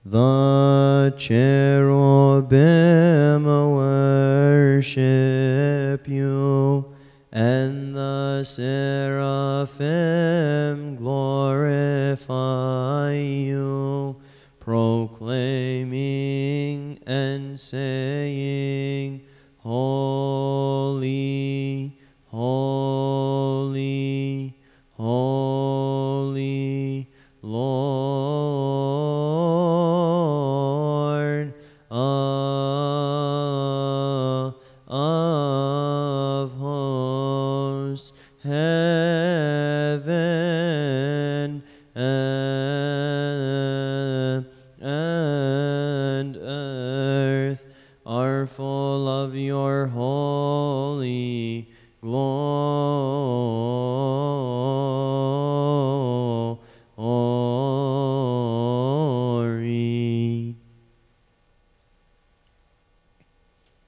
The cherubim worship you, and the seraphim glorify you, proclaiming and saying,